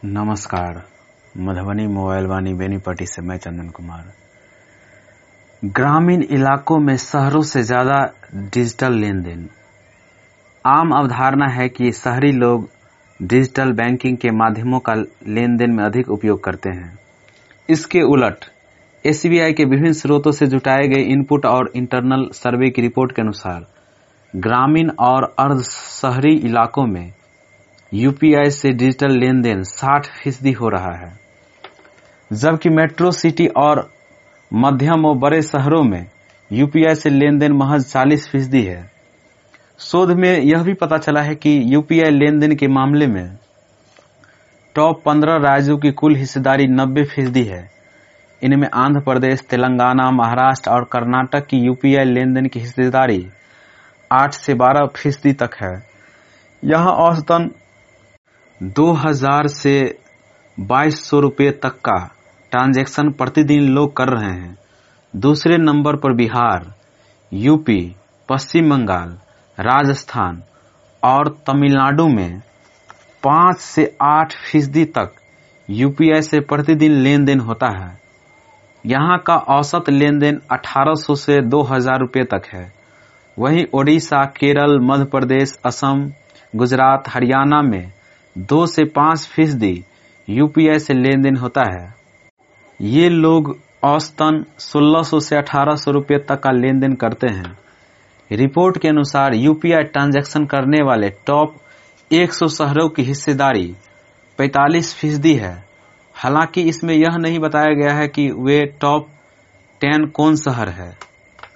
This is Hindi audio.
नमस्कार। मधुबनी मोबाइल वाणी बेनीपट्टी से मैं चंदन कुमार। ग्रामीण इलाकों में शहरों से ज्यादा डिजिटल लेन देन। आम अवधारणा है कि शहरी लोग डिजिटल बैंकिंग के माध्यमों का लेन देन में अधिक उपयोग करते हैं। इसके उलट एसबीआई के विभिन्न स्रोतों से जुटाए गए इनपुट और इंटरनल सर्वे की रिपोर्ट के अनुसार ग्रामीण और अर्ध शहरी इलाकों में यूपीआई से डिजिटल लेन देन 60% हो रहा है, जबकि मेट्रो सिटी और मध्यम और बड़े शहरों में यूपीआई से लेन देन महज 40% है। शोध में यह भी पता चला है कि यूपीआई लेन देन के मामले में टॉप 15 राज्यों की कुल हिस्सेदारी 90% है। इनमें आंध्र प्रदेश, तेलंगाना, महाराष्ट्र और कर्नाटक की यूपीआई लेन देन की हिस्सेदारी 8 से 12% तक है। यहाँ औसतन 2000 से 2200 रुपये तक का ट्रांजैक्शन प्रतिदिन लोग कर रहे हैं। दूसरे नंबर पर बिहार, यूपी, पश्चिम बंगाल, राजस्थान और तमिलनाडु में 5 से 8% तक यूपीआई से प्रतिदिन लेन देन होता है। यहाँ का औसत लेन देन 1800 से 2000 रुपये तक है। वहीं ओडिशा, केरल, मध्य प्रदेश, असम, गुजरात, हरियाणा में 2 से 5% यूपीआई से लेन देन होता है। ये लोग औसतन 1600 से 1800 रुपये तक का लेन देन करते हैं। रिपोर्ट के अनुसार यूपीआई ट्रांजैक्शन करने वाले टॉप 100 शहरों की हिस्सेदारी 45% है। हालांकि इसमें यह नहीं बताया गया है कि वे टॉप 10 कौन शहर है।